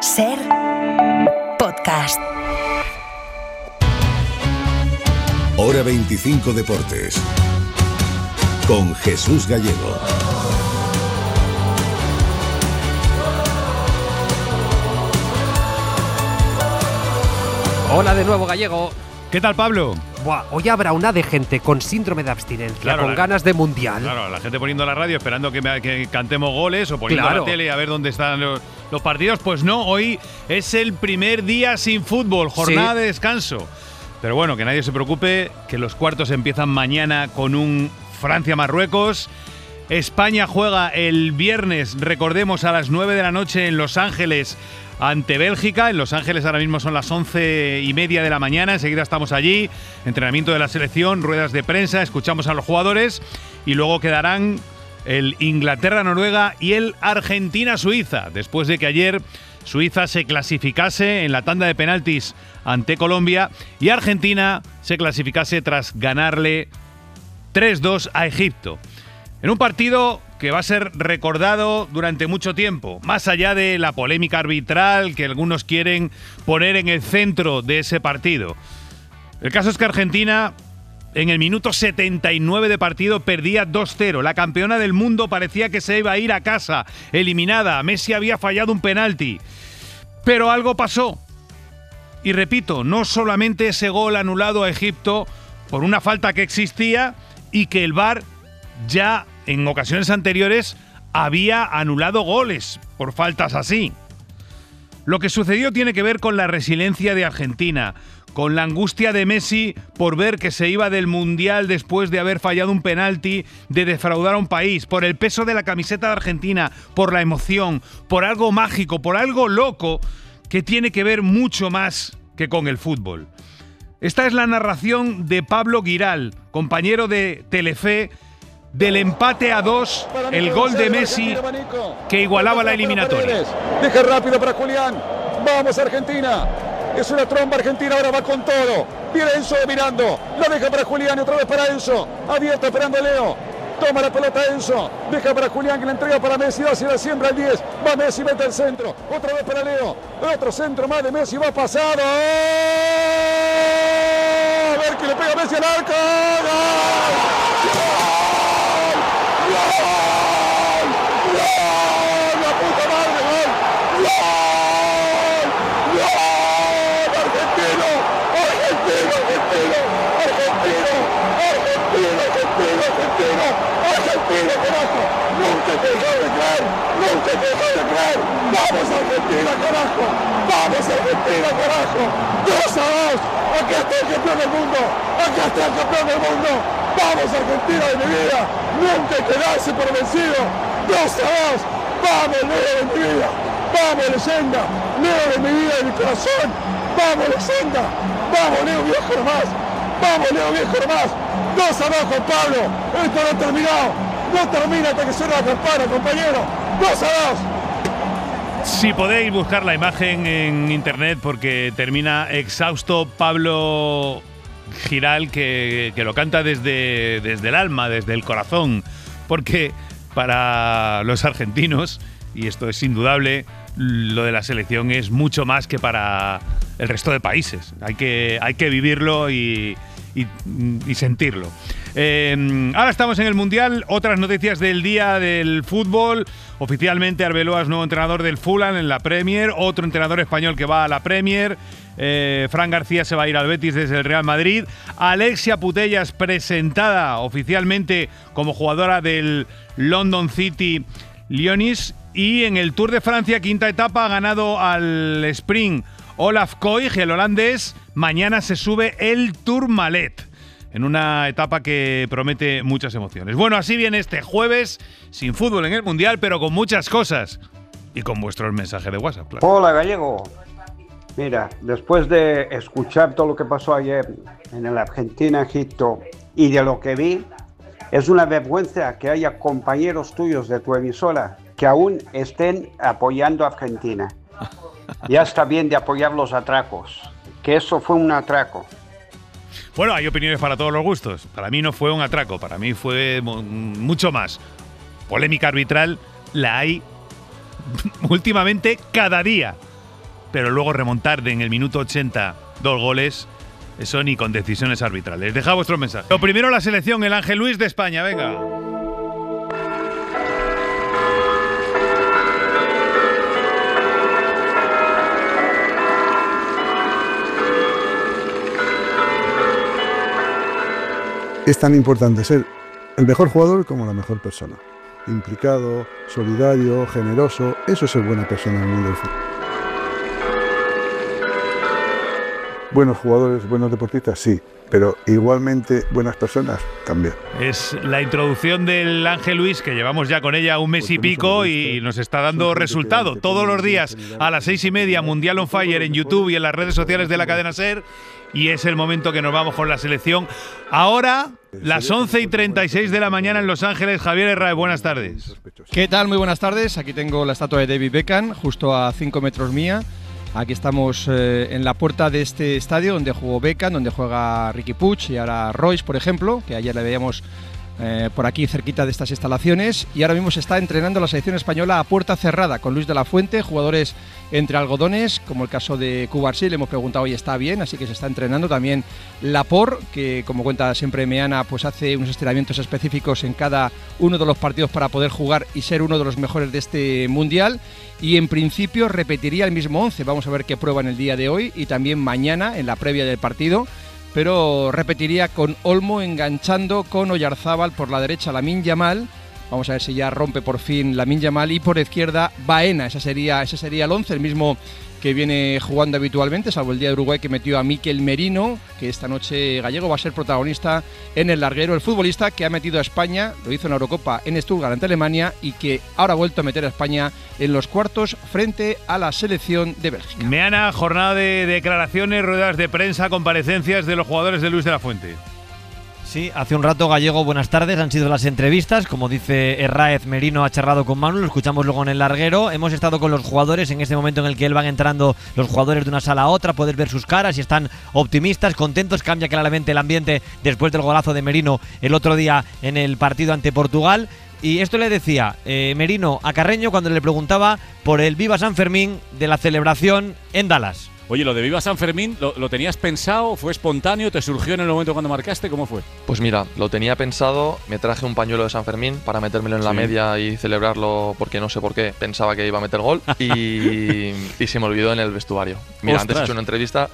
SER Podcast. Hora 25 Deportes con Jesús Gallego. Hola de nuevo, Gallego. ¿Qué tal, Pablo? Buah, hoy habrá una de gente con síndrome de abstinencia, Claro, con ganas de mundial. Claro, la gente poniendo la radio esperando que cantemos goles o poniendo Claro. la tele a ver dónde están los partidos. Pues no, hoy es el primer día sin fútbol, jornada de descanso. Pero bueno, que nadie se preocupe, que los cuartos empiezan mañana con un Francia-Marruecos. España juega el viernes, recordemos, a las 9 de la noche en Los Ángeles ante Bélgica. En Los Ángeles ahora mismo son las 11:30 de la mañana. Enseguida estamos allí. Entrenamiento de la selección, ruedas de prensa, escuchamos a los jugadores y luego quedarán el Inglaterra-Noruega y el Argentina-Suiza. Después de que ayer Suiza se clasificase en la tanda de penaltis ante Colombia y Argentina se clasificase tras ganarle 3-2 a Egipto. En un partido que va a ser recordado durante mucho tiempo, más allá de la polémica arbitral que algunos quieren poner en el centro de ese partido. El caso es que Argentina, en el minuto 79 de partido, perdía 2-0. La campeona del mundo parecía que se iba a ir a casa, eliminada. Messi había fallado un penalti. Pero algo pasó. Y repito, no solamente ese gol anulado a Egipto por una falta que existía y que el VAR ya en ocasiones anteriores había anulado goles por faltas así. Lo que sucedió tiene que ver con la resiliencia de Argentina, con la angustia de Messi por ver que se iba del Mundial después de haber fallado un penalti, de defraudar a un país, por el peso de la camiseta de Argentina, por la emoción, por algo mágico, por algo loco que tiene que ver mucho más que con el fútbol. Esta es la narración de Pablo Giral, compañero de Telefe, del empate a 2, el gol de Messi que igualaba la eliminatoria. Deja rápido para Julián. Vamos Argentina. Es una tromba Argentina, ahora va con todo. Viene Enzo mirando. La deja para Julián y otra vez para Enzo. Abierta esperando a Leo. Toma la pelota Enzo. Deja para Julián que la entrega para Messi. Va hacia la siembra al 10. Va Messi, mete el centro. Otra vez para Leo. Otro centro más de Messi. Va pasado. A ver que le pega Messi al arco. ¡Gol! ¡Vamos Argentina, carajo! ¡Vamos Argentina, carajo! 2-2. Aquí está el campeón del mundo. Aquí está el campeón del mundo. ¡Vamos Argentina de mi vida! Nunca quedarse por vencido. 2-2. ¡Vamos Leo de mi vida! ¡Vamos leyenda! Leo de mi vida, de mi corazón. ¡Vamos leyenda! ¡Vamos Leo viejo nomás! ¡Vamos Leo viejo nomás! 2-2, Juan Pablo. Esto no ha terminado. No termina hasta que suene la campana, compañero. 2-2. Si podéis buscar la imagen en internet porque termina exhausto Pablo Giral que lo canta desde el alma, desde el corazón, porque para los argentinos, y esto es indudable, lo de la selección es mucho más que para el resto de países. Hay que vivirlo y sentirlo. Ahora estamos en el Mundial. Otras noticias del día del fútbol. Oficialmente Arbeloa es nuevo entrenador del Fulham en la Premier. Otro entrenador español que va a la Premier. Fran García se va a ir al Betis desde el Real Madrid. Alexia Putellas presentada oficialmente como jugadora del London City Lions. Y en el Tour de Francia, quinta etapa, ha ganado al sprint Olaf Koig, el holandés. Mañana se sube el Tourmalet, en una etapa que promete muchas emociones. Bueno, así viene este jueves, sin fútbol en el Mundial, pero con muchas cosas. Y con vuestros mensajes de WhatsApp, claro. Hola, Gallego. Mira, después de escuchar todo lo que pasó ayer en el Argentina-Egipto y de lo que vi, es una vergüenza que haya compañeros tuyos de tu emisora que aún estén apoyando a Argentina. Ya está bien de apoyar los atracos, que eso fue un atraco. Bueno, hay opiniones para todos los gustos. Para mí no fue un atraco, para mí fue mucho más. Polémica arbitral la hay últimamente cada día. pero luego remontar en el minuto 80 2 goles, eso ni con decisiones arbitrales. Deja vuestro mensaje. Lo primero, la selección, el Ángel Luis de España, venga. Es tan importante ser el mejor jugador como la mejor persona. Implicado, solidario, generoso, eso es ser buena persona en el mundo del fútbol. Buenos jugadores, buenos deportistas, sí, pero igualmente buenas personas también. Es la introducción del Ángel Luis, que llevamos ya con ella un mes y pico y nos está dando resultado. Todos los días a las 6:30, Mundial on Fire en YouTube y en las redes sociales de la cadena SER. Y es el momento que nos vamos con la selección. Ahora, las 11:36 de la mañana en Los Ángeles. Javier Herrera, buenas tardes. ¿Qué tal? Muy buenas tardes. Aquí tengo la estatua de David Beckham, justo a 5 metros mía. Aquí estamos en la puerta de este estadio donde jugó Beckham, donde juega Riqui Puig y ahora Royce, por ejemplo, que ayer le veíamos por aquí cerquita de estas instalaciones, y ahora mismo se está entrenando la selección española a puerta cerrada con Luis de la Fuente, jugadores entre algodones, como el caso de Cubarsí, le hemos preguntado hoy está bien, así que se está entrenando también Laporte, que como cuenta siempre Meana, pues hace unos estiramientos específicos en cada uno de los partidos para poder jugar y ser uno de los mejores de este Mundial, y en principio repetiría el mismo 11, vamos a ver qué prueba en el día de hoy y también mañana en la previa del partido, pero repetiría con Olmo enganchando con Oyarzábal por la derecha, Lamine Yamal. Vamos a ver si ya rompe por fin Lamine Yamal, y por izquierda Baena. Ese sería el 11, el mismo que viene jugando habitualmente, salvo el día de Uruguay que metió a Mikel Merino, que esta noche Gallego va a ser protagonista en el larguero, el futbolista que ha metido a España, lo hizo en la Eurocopa en Stuttgart ante Alemania, y que ahora ha vuelto a meter a España en los cuartos frente a la selección de Bélgica. Meana, jornada de declaraciones, ruedas de prensa, comparecencias de los jugadores de Luis de la Fuente. Sí, hace un rato, Gallego, buenas tardes, han sido las entrevistas, como dice Herráez, Merino ha charlado con Manu, lo escuchamos luego en el larguero, hemos estado con los jugadores en este momento en el que él van entrando los jugadores de una sala a otra, poder ver sus caras y están optimistas, contentos, cambia claramente el ambiente después del golazo de Merino el otro día en el partido ante Portugal. Y esto le decía Merino a Carreño cuando le preguntaba por el Viva San Fermín de la celebración en Dallas. Oye, lo de Viva San Fermín, ¿lo tenías pensado? ¿Fue espontáneo? ¿Te surgió en el momento cuando marcaste? ¿Cómo fue? Pues mira, lo tenía pensado, me traje un pañuelo de San Fermín para metérmelo en la media y celebrarlo porque no sé por qué, pensaba que iba a meter gol y se me olvidó en el vestuario. Mira, antes he hecho una entrevista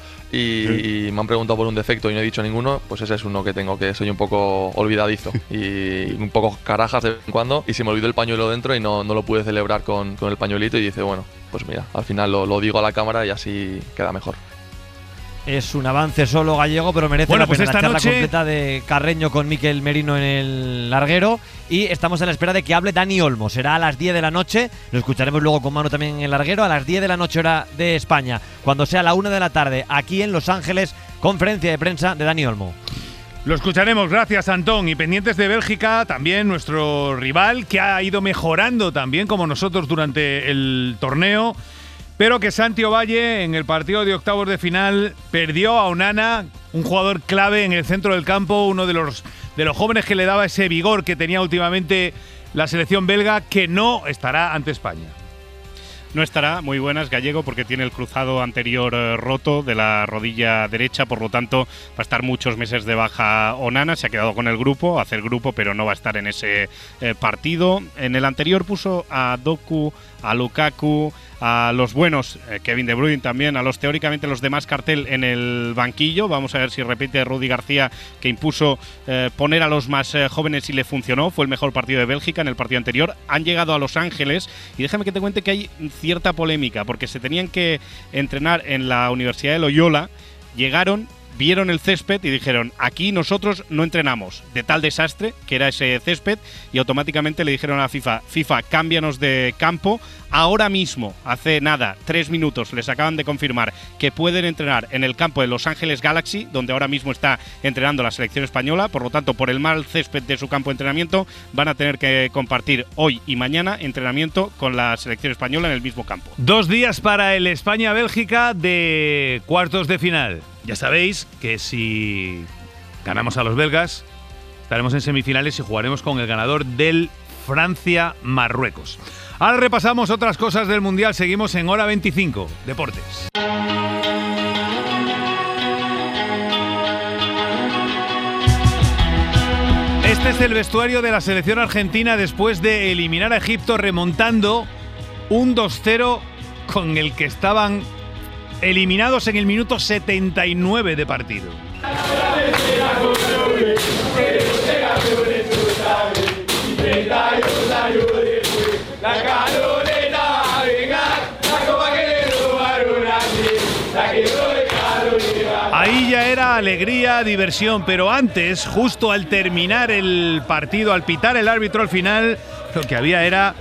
y me han preguntado por un defecto y no he dicho ninguno, pues ese es uno que tengo, que soy un poco olvidadizo y un poco carajas de vez en cuando, y se me olvidó el pañuelo dentro y no lo pude celebrar con el pañuelito, y dice, bueno, pues mira, al final lo digo a la cámara y así queda mejor. Es un avance solo, Gallego, pero merece la pena esta la charla noche completa de Carreño con Mikel Merino en el larguero, y estamos a la espera de que hable Dani Olmo. Será a las 10 de la noche, lo escucharemos luego con Manu también en el larguero, a las 10 de la noche hora de España, cuando sea la 1 de la tarde, aquí en Los Ángeles, conferencia de prensa de Dani Olmo. Lo escucharemos, gracias Antón. Y pendientes de Bélgica, también nuestro rival, que ha ido mejorando también como nosotros durante el torneo, pero que Santi Ovalle en el partido de octavos de final perdió a Onana, un jugador clave en el centro del campo, uno de los jóvenes que le daba ese vigor que tenía últimamente la selección belga, que no estará ante España. No estará, muy buenas, Gallego, porque tiene el cruzado anterior roto de la rodilla derecha, por lo tanto va a estar muchos meses de baja Onana. Se ha quedado con el grupo, hace el grupo, pero no va a estar en ese partido. En el anterior puso a Doku, a Lukaku, a los buenos, Kevin De Bruyne también, a los teóricamente los demás cartel en el banquillo. Vamos a ver si repite Rudi García, que impuso poner a los más jóvenes y le funcionó. Fue el mejor partido de Bélgica en el partido anterior. Han llegado a Los Ángeles y déjame que te cuente que hay cierta polémica, porque se tenían que entrenar en la Universidad de Loyola, llegaron, vieron el césped y dijeron, aquí nosotros no entrenamos, de tal desastre que era ese césped, y automáticamente le dijeron a FIFA, cámbianos de campo. Ahora mismo, hace nada, 3 minutos, les acaban de confirmar que pueden entrenar en el campo de Los Ángeles Galaxy, donde ahora mismo está entrenando la selección española. Por lo tanto, por el mal césped de su campo de entrenamiento, van a tener que compartir hoy y mañana entrenamiento con la selección española en el mismo campo. 2 días para el España-Bélgica de cuartos de final. Ya sabéis que si ganamos a los belgas, estaremos en semifinales y jugaremos con el ganador del Francia-Marruecos. Ahora repasamos otras cosas del Mundial. Seguimos en Hora 25, Deportes. Este es el vestuario de la selección argentina después de eliminar a Egipto remontando un 2-0 con el que estaban eliminados en el minuto 79 de partido. Ahí ya era alegría, diversión, pero antes, justo al terminar el partido, al pitar el árbitro al final, lo que había era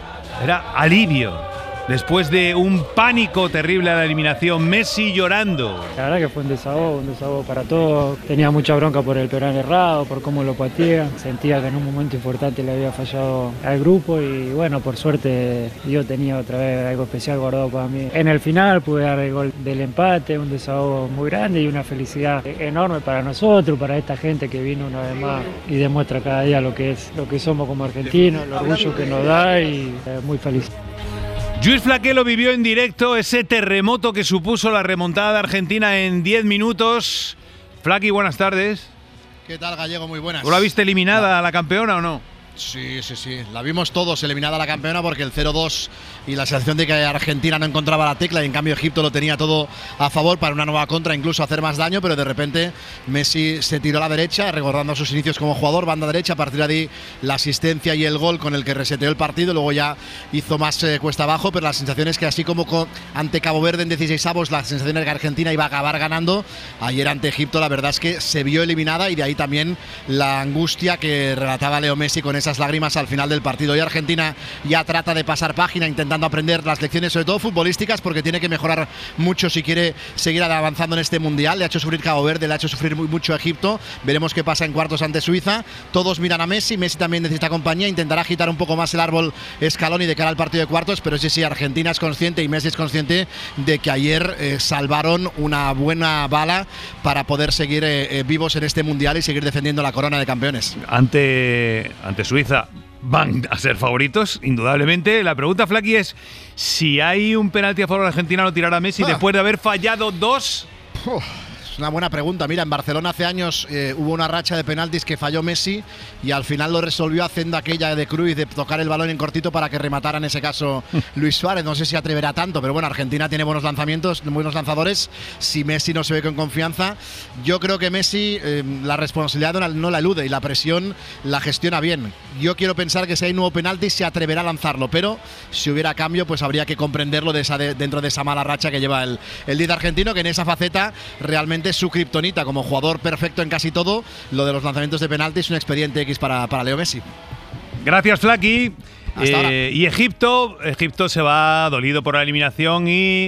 alivio. Después de un pánico terrible a la eliminación, Messi llorando. La verdad que fue un desahogo para todos. Tenía mucha bronca por el penal errado, por cómo lo patea. Sentía que en un momento importante le había fallado al grupo y bueno, por suerte yo tenía otra vez algo especial guardado para mí. En el final pude dar el gol del empate, un desahogo muy grande y una felicidad enorme para nosotros, para esta gente que vino una vez más y demuestra cada día lo que somos como argentinos, el orgullo que nos da y muy feliz. Lluís Flaqué lo vivió en directo, ese terremoto que supuso la remontada de Argentina en 10 minutos. Flaqui, buenas tardes. ¿Qué tal, Gallego? Muy buenas. ¿Tú la viste eliminada a la campeona o no? Sí. La vimos todos eliminada la campeona porque el 0-2 y la sensación de que Argentina no encontraba la tecla y en cambio Egipto lo tenía todo a favor para una nueva contra, incluso hacer más daño, pero de repente Messi se tiró a la derecha, recordando sus inicios como jugador, banda derecha, a partir de ahí la asistencia y el gol con el que reseteó el partido, luego ya hizo más cuesta abajo, pero la sensación es que así como ante Cabo Verde en 16avos, la sensación es que Argentina iba a acabar ganando, ayer ante Egipto la verdad es que se vio eliminada y de ahí también la angustia que relataba Leo Messi con esas lágrimas al final del partido. Y Argentina ya trata de pasar página intentando aprender las lecciones, sobre todo futbolísticas, porque tiene que mejorar mucho si quiere seguir avanzando en este mundial. Le ha hecho sufrir Cabo Verde, le ha hecho sufrir mucho a Egipto. Veremos qué pasa en cuartos ante Suiza. Todos miran a Messi, Messi también necesita compañía, intentará agitar un poco más el árbol Scaloni de cara al partido de cuartos, pero sí, Argentina es consciente y Messi es consciente de que ayer salvaron una buena bala para poder seguir vivos en este mundial y seguir defendiendo la corona de campeones. Ante Suiza van a ser favoritos, indudablemente. La pregunta, Flaqui, es si hay un penalti a favor de Argentina, lo tirará Messi después de haber fallado dos. Es una buena pregunta. Mira, en Barcelona hace años hubo una racha de penaltis que falló Messi y al final lo resolvió haciendo aquella de Cruyff de tocar el balón en cortito para que rematara en ese caso Luis Suárez. No sé si atreverá tanto, pero bueno, Argentina tiene buenos lanzamientos, buenos lanzadores. Si Messi no se ve con confianza, yo creo que Messi la responsabilidad no la elude y la presión la gestiona bien. Yo quiero pensar que si hay nuevo penalti se atreverá a lanzarlo, pero si hubiera cambio pues habría que comprenderlo dentro de esa mala racha que lleva el 10 argentino, que en esa faceta realmente es su kriptonita, como jugador perfecto en casi todo. Lo de los lanzamientos de penalti es un expediente X para Leo Messi. Gracias, Flaqui. Y Egipto se va dolido por la eliminación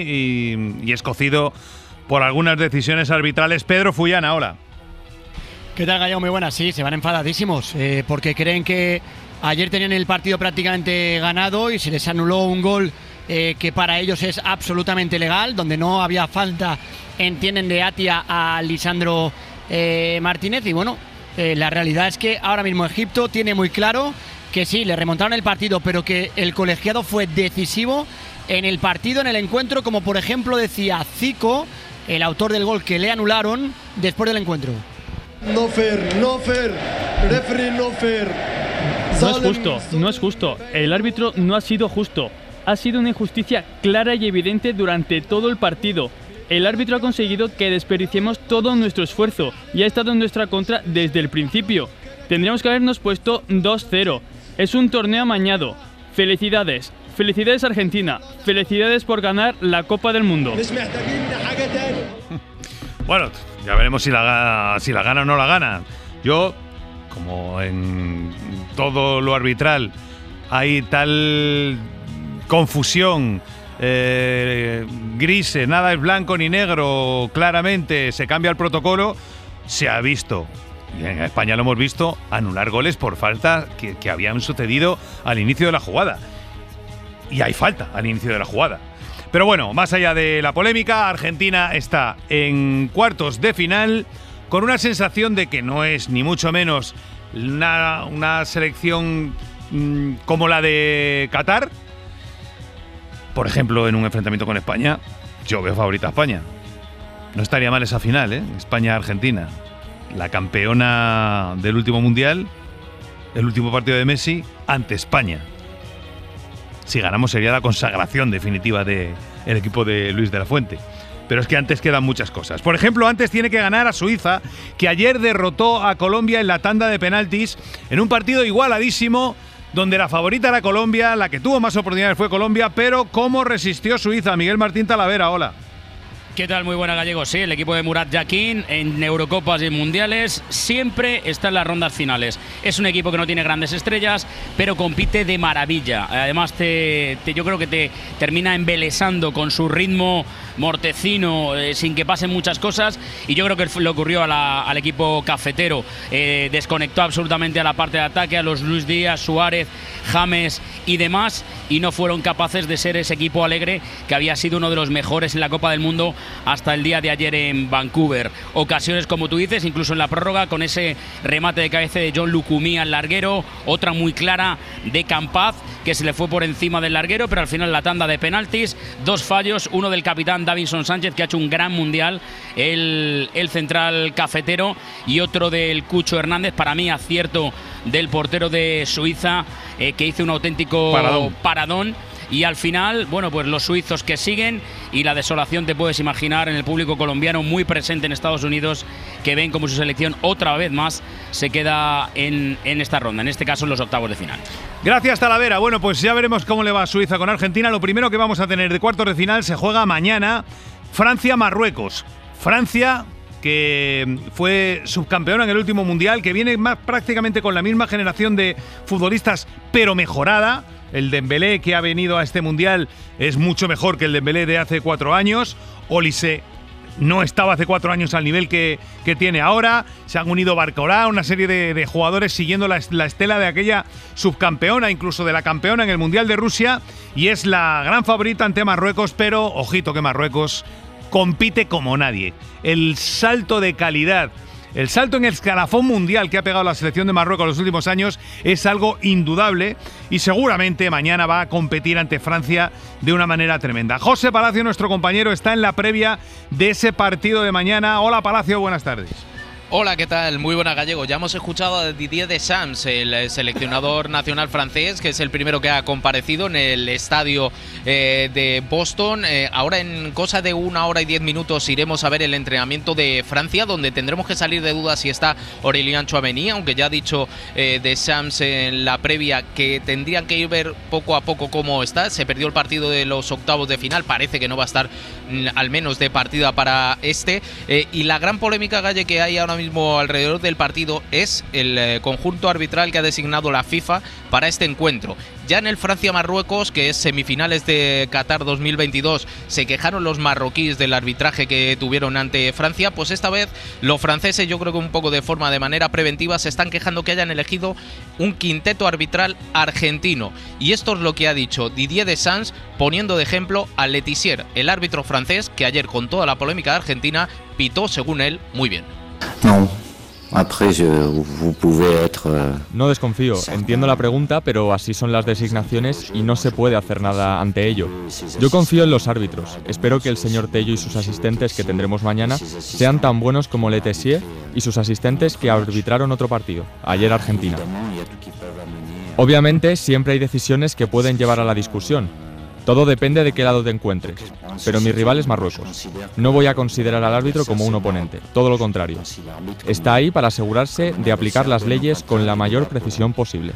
y escocido por algunas decisiones arbitrales. Pedro Fullana, hola. ¿Qué tal, Gallego? Muy buenas. Sí, se van enfadadísimos porque creen que ayer tenían el partido prácticamente ganado y se les anuló un gol que para ellos es absolutamente legal, donde no había falta, entienden, de Atia a Lisandro Martínez. Y bueno, la realidad es que ahora mismo Egipto tiene muy claro que sí, le remontaron el partido, pero que el colegiado fue decisivo en el partido, en el encuentro, como por ejemplo decía Zico, el autor del gol que le anularon después del encuentro. No fair, referee no fair. No es justo. El árbitro no ha sido justo. Ha sido una injusticia clara y evidente durante todo el partido. El árbitro ha conseguido que desperdiciemos todo nuestro esfuerzo y ha estado en nuestra contra desde el principio. Tendríamos que habernos puesto 2-0. Es un torneo amañado. Felicidades. Felicidades, Argentina. Felicidades por ganar la Copa del Mundo. Bueno, ya veremos si la gana o no la gana. Yo, como en todo lo arbitral hay tal confusión, grises, nada es blanco ni negro, claramente se cambia el protocolo, se ha visto, y en España lo hemos visto, anular goles por falta que habían sucedido al inicio de la jugada. Y hay falta al inicio de la jugada. Pero bueno, más allá de la polémica, Argentina está en cuartos de final con una sensación de que no es ni mucho menos una selección como la de Qatar. Por ejemplo, en un enfrentamiento con España, yo veo favorita a España. No estaría mal esa final, España-Argentina. La campeona del último mundial el último partido de Messi ante España. Si ganamos sería la consagración definitiva del equipo de Luis de la Fuente. Pero es que antes quedan muchas cosas. Por ejemplo, antes tiene que ganar a Suiza, que ayer derrotó a Colombia en la tanda de penaltis en un partido igualadísimo, donde la favorita era Colombia, la que tuvo más oportunidades fue Colombia, pero ¿cómo resistió Suiza? Miguel Martín Talavera, hola. ¿Qué tal? Muy buena, Gallego. Sí, el equipo de Murat Yakin en Eurocopas y en Mundiales siempre está en las rondas finales. Es un equipo que no tiene grandes estrellas, pero compite de maravilla. Además, yo creo que te termina embelesando con su ritmo mortecino, sin que pasen muchas cosas. Y yo creo que le ocurrió al equipo cafetero. Desconectó absolutamente a la parte de ataque, a los Luis Díaz, Suárez, James y demás, y no fueron capaces de ser ese equipo alegre que había sido uno de los mejores en la Copa del Mundo hasta el día de ayer en Vancouver. Ocasiones, como tú dices, incluso en la prórroga, con ese remate de cabeza de John Lucumí al larguero, otra muy clara de Campaz, que se le fue por encima del larguero, pero al final la tanda de penaltis, 2 fallos, uno del capitán Davinson Sánchez, que ha hecho un gran mundial, el central cafetero, y otro del Cucho Hernández, para mí acierto del portero de Suiza, que hizo un auténtico paradón. Y al final, bueno, pues los suizos que siguen, y la desolación te puedes imaginar en el público colombiano muy presente en Estados Unidos, que ven como su selección otra vez más se queda en esta ronda, en este caso en los octavos de final. Gracias, Talavera. Bueno, pues ya veremos cómo le va a Suiza con Argentina. Lo primero que vamos a tener de cuartos de final se juega mañana, Francia-Marruecos. Francia, que fue subcampeona en el último mundial, que viene prácticamente con la misma generación de futbolistas, pero mejorada. El Dembélé que ha venido a este mundial es mucho mejor que el Dembélé de hace 4 años. Olise no estaba hace 4 años al nivel que tiene ahora. Se han unido Barcola, una serie de jugadores siguiendo la estela de aquella subcampeona, incluso de la campeona en el Mundial de Rusia, y es la gran favorita ante Marruecos, pero ojito que Marruecos compite como nadie. El salto de calidad, el salto en el escalafón mundial que ha pegado la selección de Marruecos en los últimos años es algo indudable, y seguramente mañana va a competir ante Francia de una manera tremenda. José Palacio, nuestro compañero, está en la previa de ese partido de mañana. Hola, Palacio, buenas tardes. Hola, ¿qué tal? Muy buena, Gallego. Ya hemos escuchado a Didier Deschamps, el seleccionador nacional francés, que es el primero que ha comparecido en el estadio de Boston. Ahora, en cosa de 1 hora y 10 minutos, iremos a ver el entrenamiento de Francia, donde tendremos que salir de dudas si está Aurélien Tchouaméni, aunque ya ha dicho Deschamps en la previa que tendrían que ir ver poco a poco cómo está. Se perdió el partido de los octavos de final, parece que no va a estar al menos de partida para este. Y la gran polémica, Galle, que hay ahora mismo alrededor del partido es el conjunto arbitral que ha designado la FIFA para este encuentro. Ya en el Francia-Marruecos, que es semifinales de Qatar 2022, se quejaron los marroquíes del arbitraje que tuvieron ante Francia. Pues esta vez los franceses, yo creo que un poco de manera preventiva, se están quejando que hayan elegido un quinteto arbitral argentino. Y esto es lo que ha dicho Didier Deschamps, poniendo de ejemplo a Letizier, el árbitro francés, que ayer, con toda la polémica de Argentina, pitó, según él, muy bien. No desconfío, entiendo la pregunta, pero así son las designaciones y no se puede hacer nada ante ello. Yo confío en los árbitros. Espero que el señor Tello y sus asistentes que tendremos mañana sean tan buenos como Letizier y sus asistentes que arbitraron otro partido, ayer Argentina. Obviamente siempre hay decisiones que pueden llevar a la discusión. Todo depende de qué lado te encuentres, pero mi rival es Marruecos. No voy a considerar al árbitro como un oponente, todo lo contrario. Está ahí para asegurarse de aplicar las leyes con la mayor precisión posible.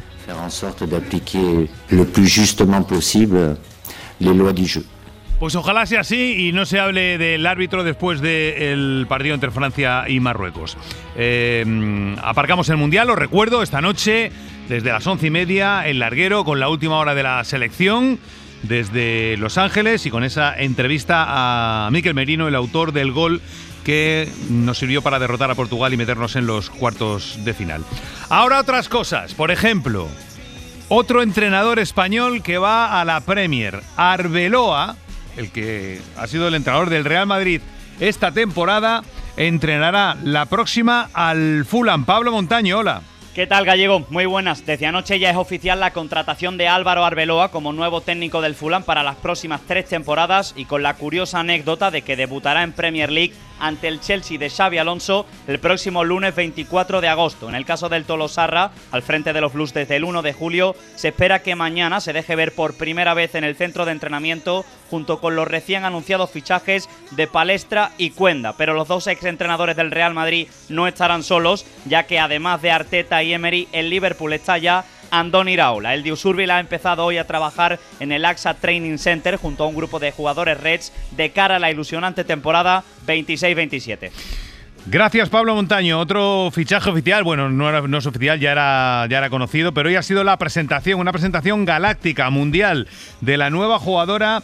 Pues ojalá sea así y no se hable del árbitro después del partido entre Francia y Marruecos. Aparcamos el Mundial, os recuerdo, esta noche desde las 11:30 el larguero con la última hora de la selección desde Los Ángeles, y con esa entrevista a Mikel Merino, el autor del gol que nos sirvió para derrotar a Portugal y meternos en los cuartos de final. Ahora otras cosas, por ejemplo, otro entrenador español que va a la Premier, Arbeloa, el que ha sido el entrenador del Real Madrid esta temporada, entrenará la próxima al Fulham. Pablo Montaño, hola. ¿Qué tal, Gallego? Muy buenas. Desde anoche ya es oficial la contratación de Álvaro Arbeloa como nuevo técnico del Fulham para las próximas 3 temporadas y con la curiosa anécdota de que debutará en Premier League ante el Chelsea de Xabi Alonso el próximo lunes 24 de agosto. En el caso del Tolosarra, al frente de los Blues desde el 1 de julio, se espera que mañana se deje ver por primera vez en el centro de entrenamiento junto con los recién anunciados fichajes de Palestra y Cuenda. Pero los dos exentrenadores del Real Madrid no estarán solos, ya que además de Arteta y Emery, en Liverpool está ya Andoni Iraola. El de Usurbil ha empezado hoy a trabajar en el AXA Training Center junto a un grupo de jugadores Reds de cara a la ilusionante temporada 26-27. Gracias, Pablo Montaño. Otro fichaje oficial, bueno, no es oficial, ya era conocido, pero hoy ha sido la presentación, una presentación galáctica, mundial, de la nueva jugadora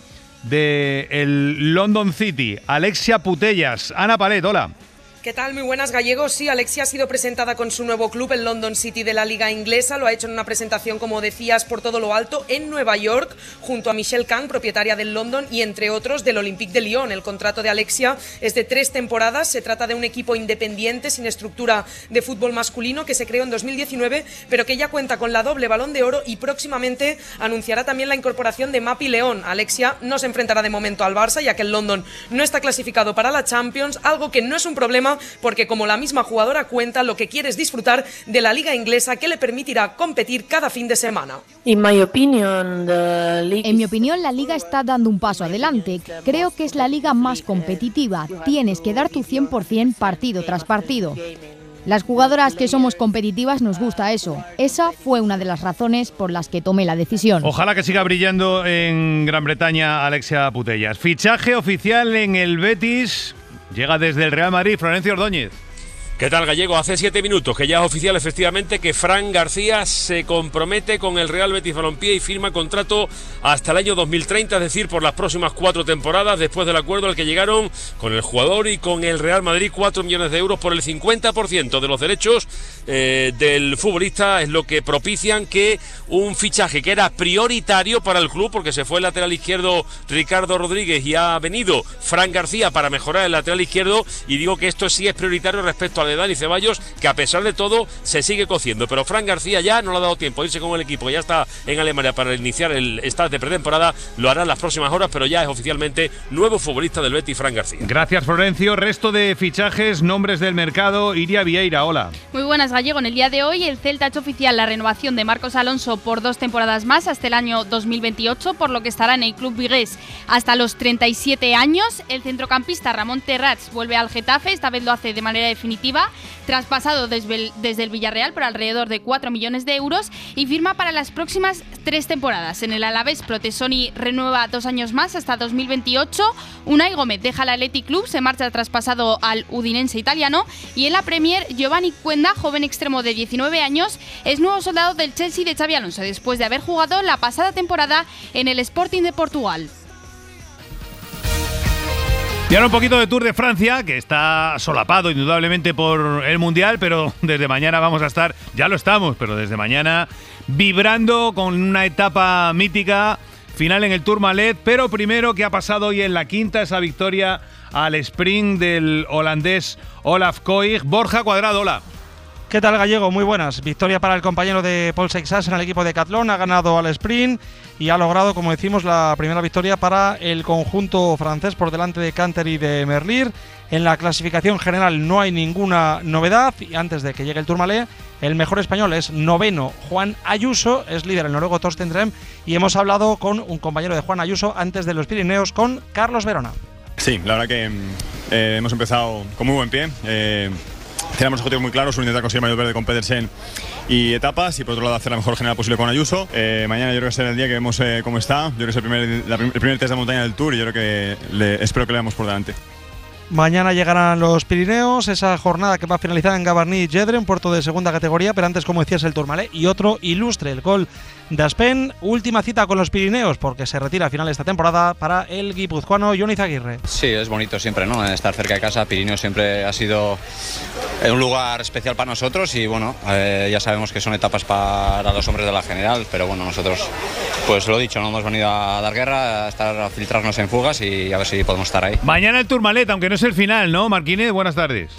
del London City, Alexia Putellas. Ana Palet, hola. ¿Qué tal? Muy buenas, Gallegos. Sí, Alexia ha sido presentada con su nuevo club, el London City de la Liga Inglesa. Lo ha hecho en una presentación, como decías, por todo lo alto, en Nueva York, junto a Michelle Kang, propietaria del London, y entre otros del Olympique de Lyon. El contrato de Alexia es de 3 temporadas. Se trata de un equipo independiente, sin estructura de fútbol masculino, que se creó en 2019, pero que ya cuenta con la doble Balón de Oro y próximamente anunciará también la incorporación de Mapi León. Alexia no se enfrentará de momento al Barça, ya que el London no está clasificado para la Champions, algo que no es un problema porque, como la misma jugadora cuenta, lo que quiere es disfrutar de la liga inglesa, que le permitirá competir cada fin de semana. En mi opinión, la liga está dando un paso adelante. Creo que es la liga más competitiva. Tienes que dar tu 100% partido tras partido. Las jugadoras que somos competitivas nos gusta eso. Esa fue una de las razones por las que tomé la decisión. Ojalá que siga brillando en Gran Bretaña Alexia Putellas. Fichaje oficial en el Betis. Llega desde el Real Madrid, Florencio Ordóñez. ¿Qué tal, Gallego? Hace 7 minutos que ya es oficial efectivamente que Fran García se compromete con el Real Betis Balompié y firma contrato hasta el año 2030, es decir, por las próximas 4 temporadas, después del acuerdo al que llegaron con el jugador y con el Real Madrid, 4 millones de euros por el 50% de los derechos del futbolista, es lo que propician que un fichaje que era prioritario para el club, porque se fue el lateral izquierdo Ricardo Rodríguez y ha venido Fran García para mejorar el lateral izquierdo, y digo que esto sí es prioritario respecto a de Dani Ceballos, que a pesar de todo se sigue cociendo, pero Fran García ya no le ha dado tiempo a irse con el equipo, ya está en Alemania para iniciar el start de pretemporada, lo hará en las próximas horas, pero ya es oficialmente nuevo futbolista del Betis, Fran García. Gracias, Florencio. Resto de fichajes, nombres del mercado. Iria Vieira, hola. Muy buenas, Gallego. En el día de hoy el Celta ha hecho oficial la renovación de Marcos Alonso por 2 temporadas más hasta el año 2028, por lo que estará en el club vigués hasta los 37 años. El centrocampista Ramón Terrats vuelve al Getafe, esta vez lo hace de manera definitiva, traspasado desde el Villarreal por alrededor de 4 millones de euros y firma para las próximas 3 temporadas. En el Alavés, Protesoni renueva 2 años más hasta 2028. Unai Gómez deja el Athletic Club, se marcha traspasado al Udinense italiano, y en la Premier, Giovanni Cuenda, joven extremo de 19 años, es nuevo soldado del Chelsea de Xabi Alonso después de haber jugado la pasada temporada en el Sporting de Portugal. Y ahora un poquito de Tour de Francia, que está solapado indudablemente por el Mundial, pero desde mañana vamos a estar, ya lo estamos, pero desde mañana vibrando con una etapa mítica, final en el Tourmalet, pero primero, ¿qué ha pasado hoy en la quinta? Esa victoria al sprint del holandés Olaf Koig. Borja Cuadrado, hola. ¿Qué tal, Gallego? Muy buenas. Victoria para el compañero de Paul Seixas en el equipo de Decathlon. Ha ganado al sprint y ha logrado, como decimos, la primera victoria para el conjunto francés por delante de Canter y de Merlier. En la clasificación general no hay ninguna novedad y antes de que llegue el Tourmalet, el mejor español es noveno Juan Ayuso, es líder el noruego Torsten Drem, y hemos hablado con un compañero de Juan Ayuso antes de los Pirineos, con Carlos Verona. Sí, la verdad que hemos empezado con muy buen pie. Tenemos objetivos muy claros, intentar conseguir mayor verde con Pedersen y etapas, y por otro lado hacer la mejor general posible con Ayuso. Mañana yo creo que será el día que vemos cómo está. Yo creo que es el primer test de montaña del Tour y yo creo que espero que le damos por delante. Mañana llegarán los Pirineos, esa jornada que va a finalizar en Gavarnie-Gedre, un puerto de segunda categoría, pero antes, como decías, el Tourmalet y otro ilustre, el Col d'Aspen. Última cita con los Pirineos porque se retira a final de esta temporada para el guipuzcoano Jon Izaguirre. Sí, es bonito siempre, ¿no? Estar cerca de casa. Pirineos siempre ha sido un lugar especial para nosotros y bueno, ya sabemos que son etapas para los hombres de la general, pero bueno, nosotros, pues lo dicho, no hemos venido a dar guerra, a filtrarnos en fugas y a ver si podemos estar ahí. Mañana el Tourmalet, aunque no es el final, ¿no, Marquínez? Buenas tardes.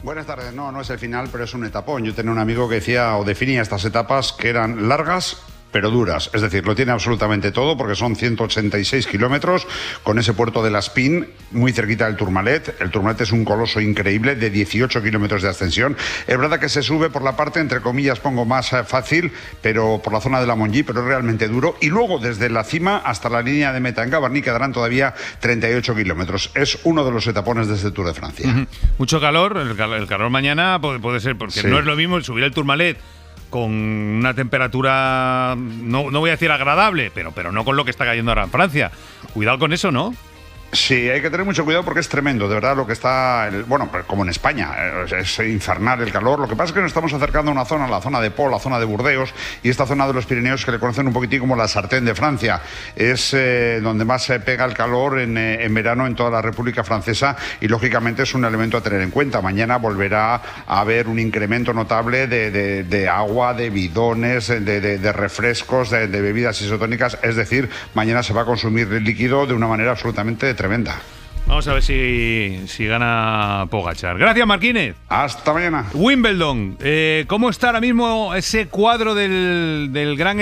Buenas tardes. No es el final, pero es un etapón. Yo tenía un amigo que decía o definía estas etapas que eran largas pero duras, es decir, lo tiene absolutamente todo porque son 186 kilómetros con ese puerto de La Spin muy cerquita del Tourmalet. El Tourmalet es un coloso increíble de 18 kilómetros de ascensión. Es verdad que se sube por la parte, entre comillas, pongo más fácil, pero por la zona de la Monjí, pero es realmente duro. Y luego desde la cima hasta la línea de meta en Gavarnie quedarán todavía 38 kilómetros. Es uno de los etapones de este Tour de Francia. Mucho calor, el calor mañana puede ser, porque sí. No es lo mismo subir el Tourmalet con una temperatura, no voy a decir agradable, pero no con lo que está cayendo ahora en Francia. Cuidado con eso, ¿no? Sí, hay que tener mucho cuidado porque es tremendo, de verdad, lo que está, bueno, como en España, es infernal el calor. Lo que pasa es que nos estamos acercando a una zona, la zona de Pau, la zona de Burdeos y esta zona de los Pirineos que le conocen un poquitín como la sartén de Francia. Es donde más se pega el calor en verano en toda la República Francesa y lógicamente es un elemento a tener en cuenta. Mañana volverá a haber un incremento notable de agua, de bidones, de refrescos, de bebidas isotónicas, es decir, mañana se va a consumir el líquido de una manera absolutamente tremenda. Vamos a ver si gana Pogačar. Gracias, Marquínez. Hasta mañana. Wimbledon. ¿Cómo está ahora mismo ese cuadro del Grand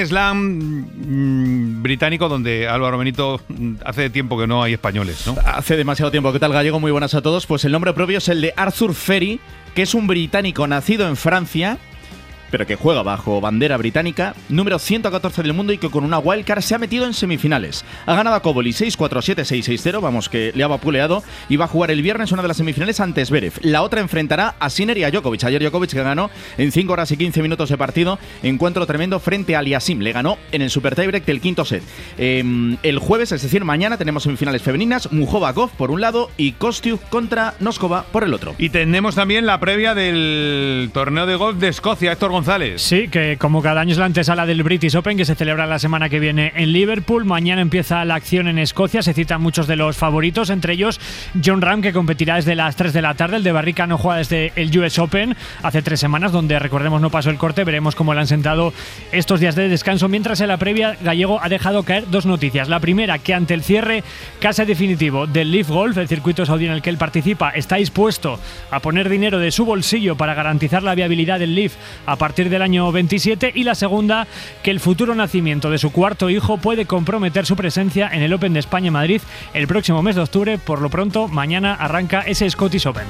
Slam británico donde Álvaro Benito hace tiempo que no hay españoles, ¿no? Hace demasiado tiempo. ¿Qué tal, Gallego? Muy buenas a todos. Pues el nombre propio es el de Arthur Ferry, que es un británico nacido en Francia, pero que juega bajo bandera británica, número 114 del mundo y que con una wildcard se ha metido en semifinales. Ha ganado a Koboli 6-4, 7-6, 6-0, vamos, que le ha vapuleado, y va a jugar el viernes una de las semifinales ante Zverev. La otra enfrentará a Sinner y a Djokovic. Ayer Djokovic, que ganó en 5 horas y 15 minutos de partido, encuentro tremendo frente a Aliasim. Le ganó en el super tiebreak del quinto set. El jueves, es decir, mañana, tenemos semifinales femeninas, Muchova-Gauff por un lado y Kostiuk contra Noskova por el otro. Y tenemos también la previa del torneo de golf de Escocia, Héctor González. Sí, que como cada año es la antesala del British Open, que se celebra la semana que viene en Liverpool. Mañana empieza la acción en Escocia, se citan muchos de los favoritos, entre ellos Jon Rahm, que competirá desde las 3 de la tarde. El de Barrica no juega desde el US Open hace 3 semanas, donde recordemos no pasó el corte. Veremos cómo le han sentado estos días de descanso. Mientras en la previa, Gallego ha dejado caer 2 noticias. La primera, que ante el cierre casi definitivo del Leaf Golf, el circuito saudí en el que él participa, está dispuesto a poner dinero de su bolsillo para garantizar la viabilidad del Leaf a partir del año 27. Y la segunda, que el futuro nacimiento de su cuarto hijo puede comprometer su presencia en el Open de España en Madrid el próximo mes de octubre. Por lo pronto, mañana arranca ese Scottish Open.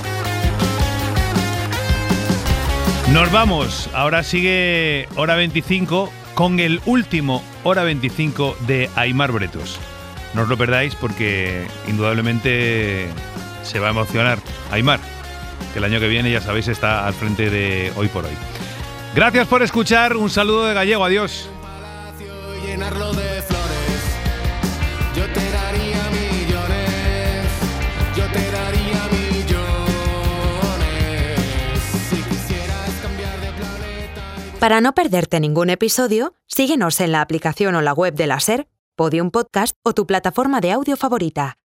Nos vamos. Ahora sigue Hora 25 con el último Hora 25 de Aimar Bretos. No os lo perdáis porque indudablemente se va a emocionar Aimar, que el año que viene, ya sabéis, está al frente de Hoy por Hoy. Gracias por escuchar. Un saludo de Gallego. Adiós. Llenarlo de flores, yo te daría millones, yo te daría millones, si quisieras cambiar de planeta. Para no perderte ningún episodio, síguenos en la aplicación o la web de la SER, Podium Podcast o tu plataforma de audio favorita.